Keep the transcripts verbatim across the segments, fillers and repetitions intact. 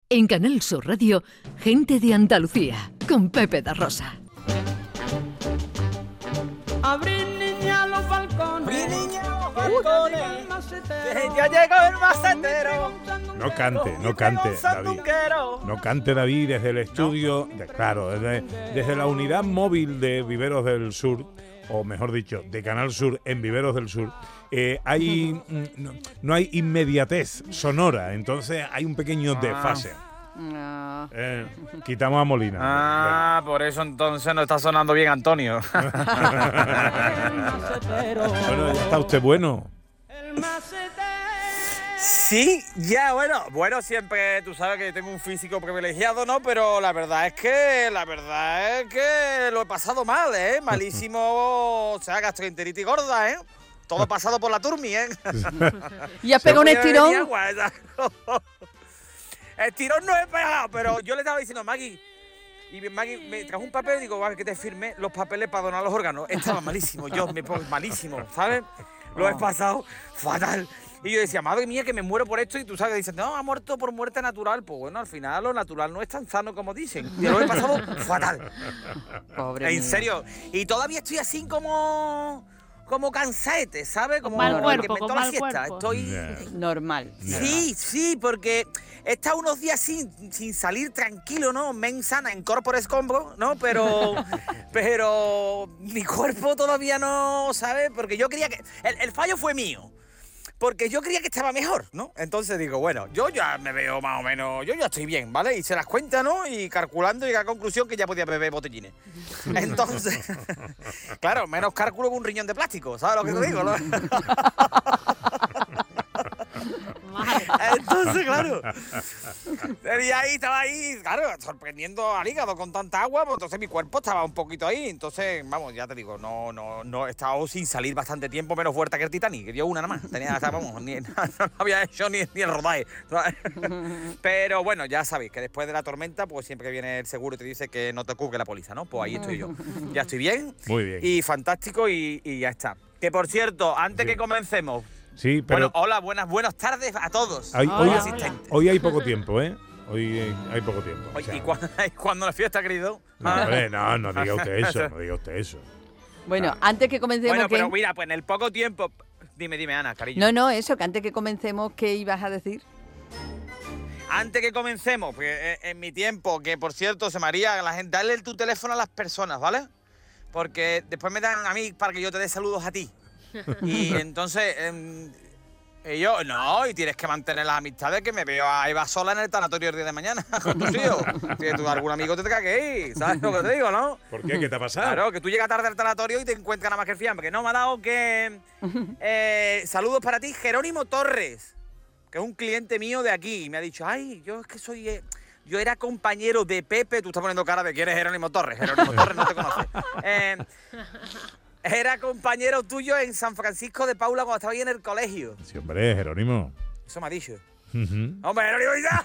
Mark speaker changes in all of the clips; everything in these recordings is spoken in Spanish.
Speaker 1: En Canal Sur Radio, Gente de Andalucía, con Pepe da Rosa.
Speaker 2: Abrir niña los balcones.
Speaker 3: Abrir niña los balcones. Ya llegó el macetero.
Speaker 4: No cante, no cante, David. No cante, David, desde el estudio, de, claro, desde, desde la unidad móvil de Viveros del Sur, o mejor dicho, de Canal Sur en Viveros del Sur. Eh, hay no, no hay inmediatez sonora, entonces hay un pequeño desfase.
Speaker 5: No.
Speaker 4: Eh, quitamos a Molina.
Speaker 3: Ah, por eso entonces no está sonando bien Antonio.
Speaker 4: Bueno, ya está usted bueno.
Speaker 3: Sí, ya, bueno, bueno, siempre tú sabes que tengo un físico privilegiado, ¿no? Pero la verdad es que, la verdad es que lo he pasado mal, ¿eh? Malísimo, o sea, gastroenteritis gorda, ¿eh? Todo pasado por la turmi, ¿eh?
Speaker 5: ¿Y has pegado un estirón?
Speaker 3: Estirón no he pegado, pero yo le estaba diciendo a Maggie, y Maggie me trajo un papel y digo, vale, que te firme los papeles para donar los órganos. Estaba malísimo, yo me pongo malísimo, ¿sabes? Lo he pasado fatal. Y yo decía, madre mía, que me muero por esto. Y tú sabes, dicen, no, ha muerto por muerte natural. Pues bueno, al final lo natural no es tan sano como dicen. Y lo he pasado fatal.
Speaker 5: Pobre
Speaker 3: En
Speaker 5: mío.
Speaker 3: serio. Y todavía estoy así como... como cansaete, ¿sabes? Como
Speaker 6: mal
Speaker 3: el
Speaker 6: cuerpo,
Speaker 3: que me
Speaker 6: con
Speaker 3: toda la
Speaker 6: mal
Speaker 3: siesta.
Speaker 6: cuerpo.
Speaker 3: Estoy...
Speaker 4: Yeah.
Speaker 5: Normal.
Speaker 3: Sí, sí, porque he estado unos días sin, sin salir tranquilo, ¿no? Men sana, en corpore escombro, ¿no? Pero, pero mi cuerpo todavía no, ¿sabes? Porque yo creía que... El, el fallo fue mío. Porque yo creía que estaba mejor, ¿no? Entonces digo, bueno, yo ya me veo más o menos... Yo ya estoy bien, ¿vale? Y se las cuenta, ¿no? Y calculando llegué a la conclusión que ya podía beber botellines. Entonces, claro, menos cálculo que un riñón de plástico, ¿sabes lo que te digo, no? Entonces, claro, y ahí estaba ahí, claro, sorprendiendo al hígado con tanta agua, pues entonces mi cuerpo estaba un poquito ahí, entonces, vamos, ya te digo, no, no, no, he estado sin salir bastante tiempo, menos fuerte que el Titanic, que dio una nada más, tenía, o sea, vamos, ni, no, no había hecho ni, ni el rodaje, ¿sabes? Pero bueno, ya sabéis que después de la tormenta, pues siempre viene el seguro y te dice que no te cubre la póliza, ¿no? Pues ahí estoy yo, ya estoy bien,
Speaker 4: Muy bien.
Speaker 3: y fantástico y, y ya está. Que por cierto, antes
Speaker 4: Sí.
Speaker 3: que comencemos,
Speaker 4: Sí, pero
Speaker 3: bueno, hola, buenas, buenas tardes a todos.
Speaker 4: hay-
Speaker 6: Hola,
Speaker 4: hoy,
Speaker 6: hola.
Speaker 3: asistentes.
Speaker 4: hoy hay poco tiempo, ¿eh? Hoy hay, hay poco tiempo. o
Speaker 3: Oye,
Speaker 4: sea,
Speaker 3: ¿y cuándo, cuándo la fiesta, querido?
Speaker 4: no, hombre, no, no diga usted eso, no diga usted eso.
Speaker 5: Bueno,
Speaker 4: Ah.
Speaker 5: antes que comencemos...
Speaker 3: Bueno,
Speaker 5: ¿qué?
Speaker 3: pero mira, pues en el poco tiempo... Dime, dime, Ana, cariño.
Speaker 5: No, no, eso, que antes que comencemos, ¿qué ibas a decir?
Speaker 3: Antes que comencemos, porque en, en mi tiempo, que por cierto, se me haría la gente, dale tu teléfono a las personas, ¿vale? Porque después me dan a mí para que yo te dé saludos a ti. Y entonces... em, Y yo, no, y tienes que mantener las amistades, que me veo a Eva sola en el tanatorio el día de mañana con tus hijos. Si tú algún amigo te tenga que ir, ¿sabes lo que te digo, no?
Speaker 4: ¿Por qué? ¿Qué te ha pasado?
Speaker 3: Claro, que tú llegas tarde al tanatorio y te encuentras nada más que el fiambre. Que no, me ha dado que... Eh, saludos para ti, Jerónimo Torres, que es un cliente mío de aquí. Y me ha dicho, ay, yo es que soy... eh, yo era compañero de Pepe. Tú estás poniendo cara de que eres Jerónimo Torres. Jerónimo Torres no te conoce. Eh, Era compañero tuyo en San Francisco de Paula cuando estaba ahí en el colegio.
Speaker 4: Sí, hombre, Jerónimo.
Speaker 3: Eso me ha dicho.
Speaker 4: Ujú.
Speaker 3: ¡Hombre, Jerónimo ya!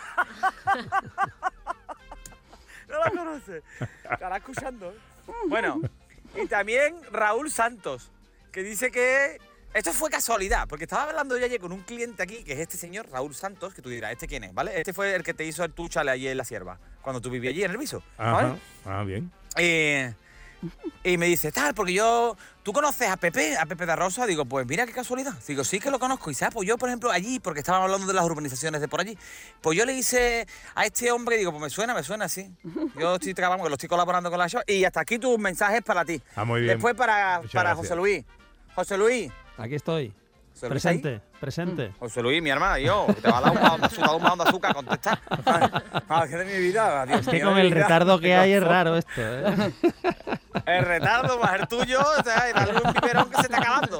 Speaker 3: No la conoce. Estará escuchando. ¿Eh? Bueno, y también Raúl Santos, que dice que... Esto fue casualidad, porque estaba hablando yo ayer con un cliente aquí, que es este señor, Raúl Santos, que tú dirás, ¿este quién es? ¿Vale? Este fue el que te hizo el túchale allí en la sierva, cuando tú vivías allí en el piso. ¿Vale?
Speaker 4: Ajá. Ah, bien.
Speaker 3: Eh, y me dice, tal, porque yo... ¿Tú conoces a Pepe, a Pepe da Rosa? Digo, pues mira qué casualidad. Digo, sí que lo conozco. Y sabes, pues yo, por ejemplo, allí, porque estábamos hablando de las urbanizaciones de por allí, pues yo le hice a este hombre, digo, pues me suena, me suena, sí. Yo estoy trabajando, que lo estoy colaborando con la show. Y hasta aquí tus mensajes para ti.
Speaker 4: Ah, muy bien.
Speaker 3: Después para,
Speaker 4: Muchas
Speaker 3: para
Speaker 4: gracias.
Speaker 3: José Luis. José Luis.
Speaker 6: Aquí estoy.
Speaker 3: ¿José Luis ahí?
Speaker 6: Presente, presente.
Speaker 3: José Luis, mi hermana, yo, te va a dar un balón de azúcar, un balón de azúcar a contestar. Ah, que de mi vida, Dios
Speaker 6: Es que
Speaker 3: mío,
Speaker 6: con
Speaker 3: de
Speaker 6: el
Speaker 3: mi vida.
Speaker 6: retardo que hay es
Speaker 3: Qué
Speaker 6: raro esto, ¿eh?
Speaker 3: El retardo más el tuyo, o sea, darle un biberón que se está acabando.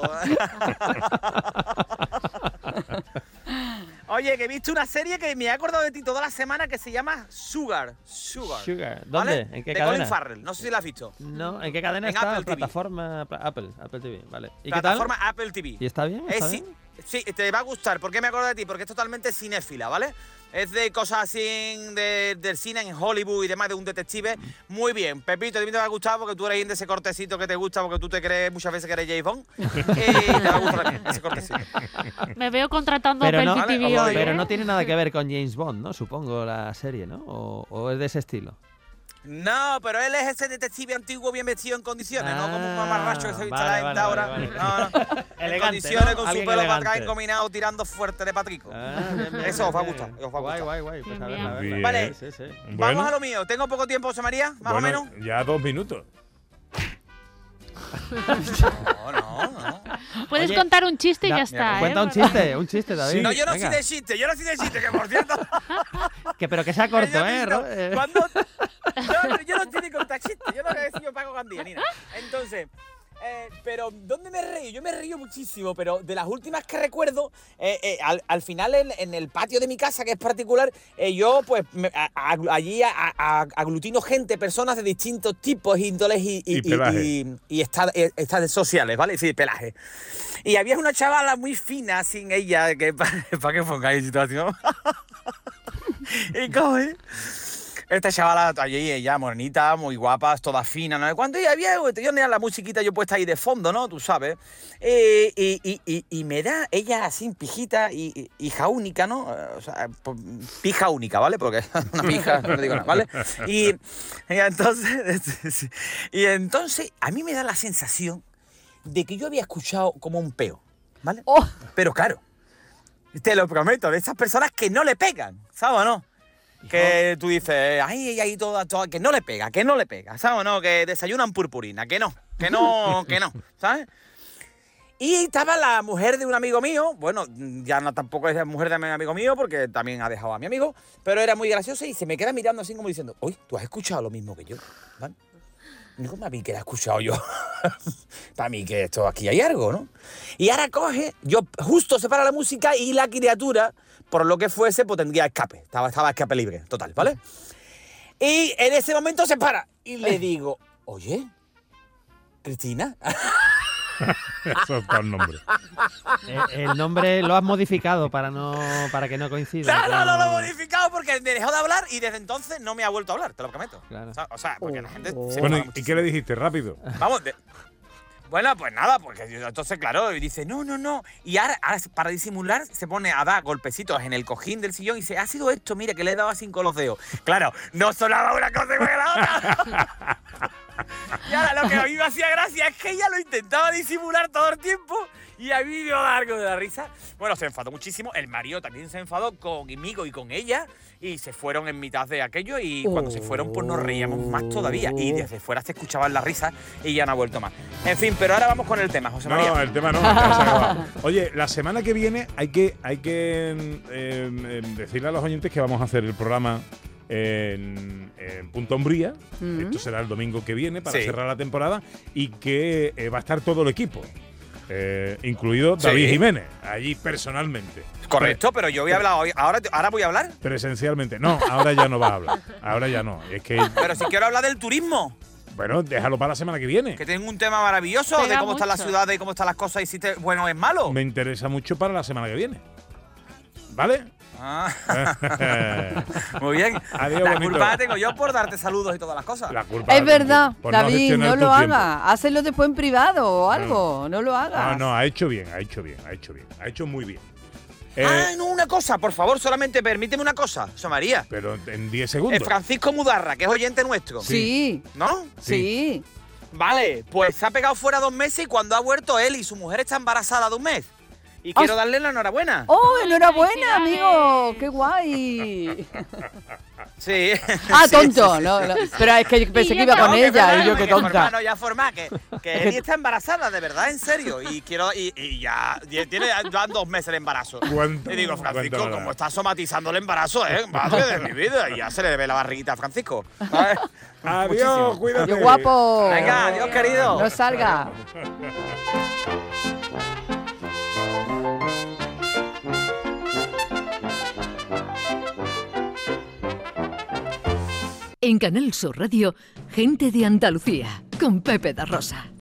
Speaker 3: Oye, que he visto una serie que me he acordado de ti toda la semana que se llama Sugar. Sugar.
Speaker 6: Sugar. ¿Dónde?
Speaker 3: ¿Vale?
Speaker 6: ¿En qué
Speaker 3: de
Speaker 6: cadena?
Speaker 3: Colin Farrell. No sé si la has visto.
Speaker 6: No, ¿en qué cadena
Speaker 3: En
Speaker 6: está?
Speaker 3: Apple T V.
Speaker 6: Plataforma pla- Apple, Apple T V, vale. ¿Y
Speaker 3: Plataforma
Speaker 6: qué tal?
Speaker 3: Apple T V.
Speaker 6: ¿Y está bien? ¿Está
Speaker 3: Es, sí,
Speaker 6: bien?
Speaker 3: sí, te va a gustar. ¿Por qué me acuerdo de ti? Porque es totalmente cinéfila, ¿vale? Es de cosas así de, del cine en Hollywood y demás, de un detective. Muy bien. Pepito, a ti te va a gustar porque tú eres de ese cortecito que te gusta porque tú te crees muchas veces que eres James Bond. Y te va a gustar también ese cortecito.
Speaker 7: Me veo contratando
Speaker 6: Pero
Speaker 7: Apple
Speaker 6: no,
Speaker 7: T V
Speaker 3: vale,
Speaker 7: hoy.
Speaker 6: Pero
Speaker 7: ¿eh?
Speaker 6: no tiene nada que ver con James Bond, ¿no? Supongo la serie, ¿no? O, o es de ese estilo.
Speaker 3: No, pero él es ese detective antiguo bien vestido en condiciones,
Speaker 6: Ah,
Speaker 3: no como un mamarracho que se viste
Speaker 6: vale,
Speaker 3: la
Speaker 6: vale,
Speaker 3: ahora.
Speaker 6: vale, vale.
Speaker 3: No, no. En
Speaker 6: Elegante,
Speaker 3: condiciones
Speaker 6: ¿no?
Speaker 3: con su
Speaker 6: Alguien
Speaker 3: pelo para atrás
Speaker 6: elegante.
Speaker 3: encominado tirando fuerte de patrico.
Speaker 6: Ah, bien, bien,
Speaker 3: Eso os va a
Speaker 6: bien.
Speaker 3: gustar, os va a
Speaker 6: Guay,
Speaker 3: gustar.
Speaker 6: guay, guay. Pues a
Speaker 7: Bien,
Speaker 6: verla, a
Speaker 7: bien.
Speaker 6: verla.
Speaker 3: Vale.
Speaker 6: Sí, sí.
Speaker 3: Vamos
Speaker 4: Bueno,
Speaker 3: a lo mío. ¿Tengo poco tiempo, José María? Más
Speaker 4: bueno,
Speaker 3: o menos.
Speaker 4: ya dos minutos.
Speaker 3: No, no, no.
Speaker 7: Puedes
Speaker 6: Oye,
Speaker 7: contar un chiste y
Speaker 6: Da-
Speaker 7: ya está.
Speaker 6: Cuenta
Speaker 7: ¿eh?
Speaker 6: un chiste, un chiste, David.
Speaker 3: No, yo no
Speaker 6: Venga.
Speaker 3: soy de chiste, yo no soy de chiste, que por cierto.
Speaker 6: Que, pero que sea corto,
Speaker 3: yo
Speaker 6: ¿eh?
Speaker 3: necesito-
Speaker 6: Ro- eh.
Speaker 3: Cuando, yo, yo no estoy ni contar chistes, yo no voy a decir yo pago Gandía, ni nada. Entonces, eh, pero ¿dónde me río? Yo me río muchísimo, pero de las últimas que recuerdo, eh, eh, al, al final en, en el patio de mi casa, que es particular, eh, yo pues me- a- a- allí a- a- aglutino gente, personas de distintos tipos, índoles y, y,
Speaker 4: Y pelaje.
Speaker 3: y, y estados estados sociales, ¿vale? Sí, pelaje. Y había una chavala muy fina, sin ella, que para, para que pongáis en situación. Y coge. Esta chavala allí, ella, morenita, muy guapa, toda fina, ¿no? Cuando ella había, yo tenía la musiquita yo puesta ahí de fondo, ¿no? Tú sabes. Eh, y, y, y, y me da ella así, pijita y, y- hija única, ¿no? O sea, pues, pija única, ¿vale? Porque es una pija, no le digo nada, ¿vale? Y, y entonces, y entonces, a mí me da la sensación de que yo había escuchado como un peo, ¿vale?
Speaker 5: Oh.
Speaker 3: Pero claro, te lo prometo, de esas personas que no le pegan, ¿sabes o no? Que tú dices, ay, ay, toda, toda, que no le pega, que no le pega, ¿sabes o no? Que desayunan purpurina, que no, que no, que no, ¿sabes? Y estaba la mujer de un amigo mío, bueno, ya no tampoco es la mujer de mi amigo mío porque también ha dejado a mi amigo, pero era muy graciosa y se me queda mirando así como diciendo, oye, tú has escuchado lo mismo que yo, ¿vale? Digo, para mí que la he escuchado yo. Para mí que esto aquí hay algo, ¿no? Y ahora coge, yo justo se para la música y la criatura, por lo que fuese, pues tendría escape. Estaba, estaba escape libre, total, ¿vale? Y en ese momento se para y le digo, oye, Cristina.
Speaker 4: Eso está el nombre.
Speaker 6: Eh, el nombre lo has modificado para no para que no coincida.
Speaker 3: No, no, no lo he
Speaker 6: con-
Speaker 3: modificado porque me dejó de hablar y desde entonces no me ha vuelto a hablar, te lo prometo.
Speaker 6: Claro.
Speaker 3: O sea, o sea, porque la gente se
Speaker 4: Bueno,
Speaker 3: enfada
Speaker 4: ¿y- ¿y qué
Speaker 3: muchísimo.
Speaker 4: le dijiste? Rápido.
Speaker 3: Vamos, de- bueno, pues nada, porque yo- entonces, claro, y dice, no, no, no. Y ahora, ahora, para disimular, se pone a dar golpecitos en el cojín del sillón y dice, ha sido esto, mira, que le he dado así con los dedos. Claro, no sonaba una cosa igual que la otra. Y ahora lo que a mí me hacía gracia es que ella lo intentaba disimular todo el tiempo y a mí me dio algo de la risa. Bueno, se enfadó muchísimo. El marido también se enfadó conmigo y con ella y se fueron en mitad de aquello y cuando se fueron pues nos reíamos más todavía y desde fuera se escuchaban las risas y ya no ha vuelto más. En fin, pero ahora vamos con el tema, José María.
Speaker 4: No, el tema no. ya se ha acabado. Oye, la semana que viene hay que, hay que eh, eh, decirle a los oyentes que vamos a hacer el programa en, en Punto Umbría.
Speaker 5: Mm.
Speaker 4: Esto será el domingo que viene para
Speaker 3: Sí.
Speaker 4: cerrar la temporada y que eh, va a estar todo el equipo, eh, incluido
Speaker 3: Sí.
Speaker 4: David Jiménez, allí personalmente.
Speaker 3: Correcto, pero yo voy a hablar hoy. Ahora, ahora voy a hablar,
Speaker 4: Pre- presencialmente. No, ahora ya no va a hablar. Ahora ya no. Es que,
Speaker 3: pero si quiero hablar del turismo,
Speaker 4: bueno, déjalo para la semana que viene.
Speaker 3: que tengo un tema maravilloso de
Speaker 7: Pega
Speaker 3: cómo está la
Speaker 7: mucho.
Speaker 3: ciudad, de cómo están las cosas y si te, bueno es malo.
Speaker 4: Me interesa mucho para la semana que viene. ¿Vale?
Speaker 3: Ah, muy bien.
Speaker 4: Adiós,
Speaker 3: la
Speaker 4: bonito.
Speaker 3: culpa la tengo yo por darte saludos y todas las cosas.
Speaker 4: La culpa
Speaker 5: Es
Speaker 4: la-
Speaker 5: verdad,
Speaker 4: por
Speaker 5: David,
Speaker 4: gestionar
Speaker 5: no
Speaker 4: tu
Speaker 5: lo
Speaker 4: tiempo.
Speaker 5: haga. Hácelo después en privado o algo. No lo hagas.
Speaker 4: No, no, ha hecho bien, ha hecho bien, ha hecho bien. Ha hecho muy bien. Eh,
Speaker 3: Ah, no, una cosa, por favor, solamente permíteme una cosa, José María.
Speaker 4: pero en diez
Speaker 3: Es
Speaker 4: segundos.
Speaker 3: Francisco Mudarra, que es oyente nuestro.
Speaker 5: Sí,
Speaker 3: ¿No?
Speaker 5: sí.
Speaker 3: Vale, pues se ha pegado fuera dos meses y cuando ha vuelto él y su mujer está embarazada de un mes. Y quiero
Speaker 5: Ah.
Speaker 3: darle la enhorabuena.
Speaker 5: ¡Oh, enhorabuena,
Speaker 7: ¡Felicidades!
Speaker 5: amigo! ¡Qué guay!
Speaker 3: Sí.
Speaker 5: Ah,
Speaker 3: Sí,
Speaker 5: tonto,
Speaker 3: sí, sí.
Speaker 5: no, no. Pero es que yo pensé
Speaker 7: Y
Speaker 5: que
Speaker 7: yo
Speaker 5: iba con
Speaker 3: No, que
Speaker 5: ella
Speaker 3: forma,
Speaker 5: y yo qué
Speaker 3: que forma,
Speaker 5: tonta.
Speaker 3: no, ya forma, que, que Eli está embarazada, de verdad, en serio. Y quiero y, y ya, ya tiene ya dos meses el embarazo.
Speaker 4: Cuánto-
Speaker 3: Y digo, Francisco,
Speaker 4: cuánto
Speaker 3: ¿cómo
Speaker 4: da.
Speaker 3: está somatizando el embarazo, eh? Madre de mi vida. Y ya se le ve la barriguita a Francisco. ¿Sabes?
Speaker 4: Adiós,
Speaker 3: Muchísimo.
Speaker 4: cuídate.
Speaker 5: ¡Qué guapo!
Speaker 3: Venga, adiós, querido.
Speaker 5: No salga.
Speaker 1: En Canal Sur Radio, Gente de Andalucía, con Pepe da Rosa.